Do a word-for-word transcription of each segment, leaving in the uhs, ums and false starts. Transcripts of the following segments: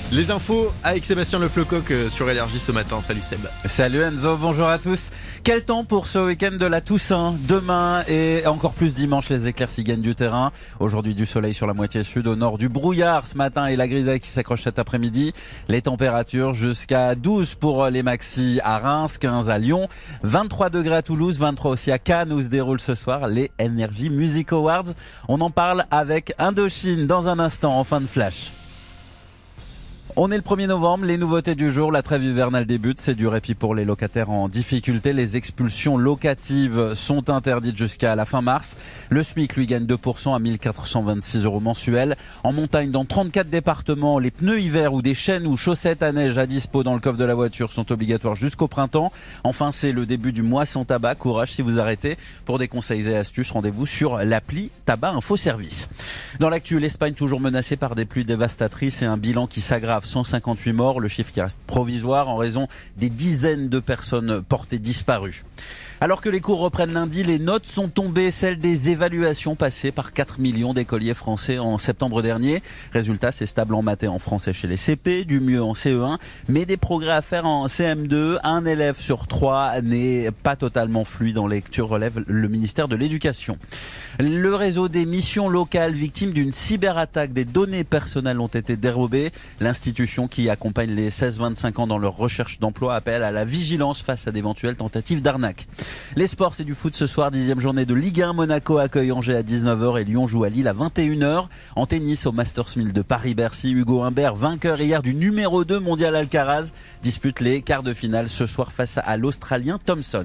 Les infos avec Sébastien Le Flocoq sur Énergie ce matin. Salut Seb. Salut Enzo, bonjour à tous. Quel temps pour ce week-end de la Toussaint? Demain et encore plus dimanche, les éclaircies gagnent du terrain. Aujourd'hui du soleil sur la moitié sud, au nord du brouillard ce matin et la grisaille qui s'accroche cet après-midi. Les températures jusqu'à douze pour les maxis à Reims, quinze à Lyon, vingt-trois degrés à Toulouse, vingt-trois aussi à Cannes où se déroulent ce soir les Energy Music Awards. On en parle avec Indochine dans un instant en fin de flash. On est le premier novembre, les nouveautés du jour, la trêve hivernale débute, c'est du répit pour les locataires en difficulté. Les expulsions locatives sont interdites jusqu'à la fin mars. Le SMIC lui gagne deux pour cent à mille quatre cent vingt-six euros mensuels. En montagne, dans trente-quatre départements, les pneus hiver ou des chaînes ou chaussettes à neige à dispo dans le coffre de la voiture sont obligatoires jusqu'au printemps. Enfin, c'est le début du mois sans tabac. Courage si vous arrêtez. Pour des conseils et astuces, rendez-vous sur l'appli Tabac Info Service. Dans l'actu, l'Espagne toujours menacée par des pluies dévastatrices et un bilan qui s'aggrave. cent cinquante-huit morts, le chiffre qui reste provisoire en raison des dizaines de personnes portées disparues. Alors que les cours reprennent lundi, les notes sont tombées, celles des évaluations passées par quatre millions d'écoliers français en septembre dernier. Résultat, c'est stable en maths et en français chez les C P, du mieux en C E un, mais des progrès à faire en C M deux. Un élève sur trois n'est pas totalement fluide en lecture, relève le ministère de l'Éducation. Le réseau des missions locales victimes d'une cyberattaque, des données personnelles ont été dérobées. L'institution qui accompagne les seize vingt-cinq ans dans leur recherche d'emploi appelle à la vigilance face à d'éventuelles tentatives d'arnaque. Les sports, c'est du foot ce soir, dixième journée de Ligue un. Monaco accueille Angers à dix-neuf heures et Lyon joue à Lille à vingt et une heures. En tennis, au Masters mille de Paris-Bercy, Hugo Humbert, vainqueur hier du numéro deux mondial Alcaraz, dispute les quarts de finale ce soir face à l'Australien Thompson.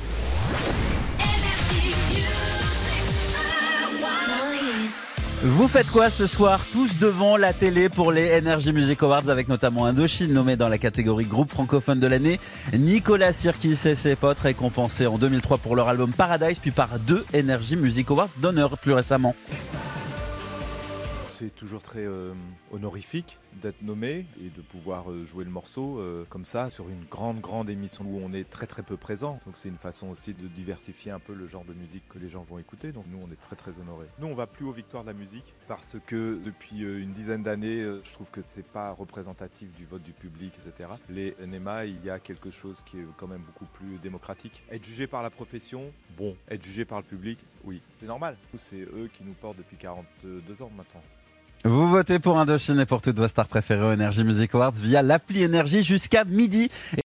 Vous faites quoi ce soir? Tous devant la télé pour les Energy Music Awards avec notamment Indochine nommé dans la catégorie groupe francophone de l'année. Nicolas Sirkis et ses potes récompensés en deux mille trois pour leur album Paradise puis par deux Energy Music Awards d'honneur plus récemment. C'est toujours très euh, honorifique d'être nommé et de pouvoir euh, jouer le morceau euh, comme ça sur une grande grande émission où on est très très peu présent. Donc c'est une façon aussi de diversifier un peu le genre de musique que les gens vont écouter. Donc nous on est très très honorés. Nous on va plus aux victoires de la musique parce que depuis euh, une dizaine d'années euh, je trouve que c'est pas représentatif du vote du public, et cetera. Les N M A, il y a quelque chose qui est quand même beaucoup plus démocratique. Être jugé par la profession, bon. Être jugé par le public, oui, c'est normal. C'est eux qui nous portent depuis quarante-deux ans maintenant. Vous votez pour Indochine et pour toutes vos stars préférées aux Energy Music Awards via l'appli Énergie jusqu'à midi.